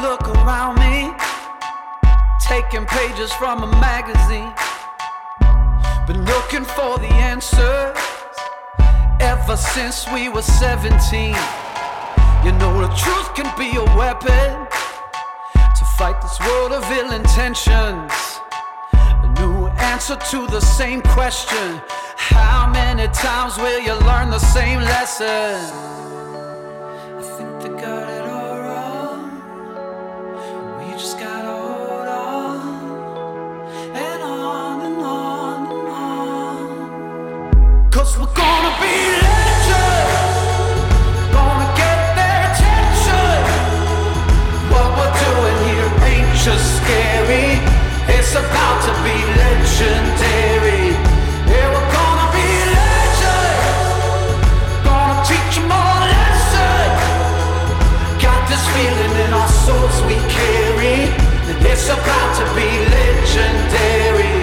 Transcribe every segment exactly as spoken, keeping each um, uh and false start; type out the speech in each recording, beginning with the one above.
look around me, taking pages from a magazine. Been looking for the answers ever since we were seventeen. You know the truth can be a weapon to fight this world of ill intentions. A new answer to the same question: how many times will you learn the same lesson? I think they got it all wrong. We just gotta hold on and on and on and on. Cause we're gonna be legends, gonna get their attention. What we're doing here ain't just scary, it's about to be legendary. Yeah, we're gonna be legends, gonna teach them all a lesson. Got this feeling in our souls we carry, and it's about to be legendary.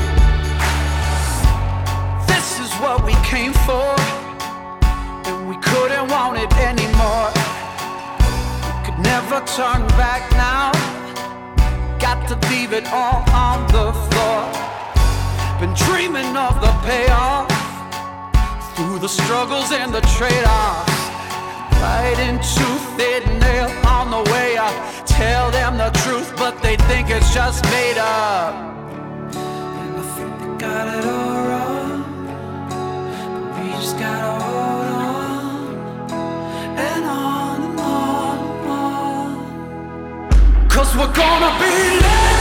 This is what we came for, and we couldn't want it anymore. We could never turn back now, got to leave it all on the floor. Been dreaming of the payoff, through the struggles and the trade-offs. Fighting tooth and nail on the way up. Tell them the truth, but they think it's just made up. And I think they got it all wrong, but we just gotta hold on and on and on and on. Cause we're gonna be late.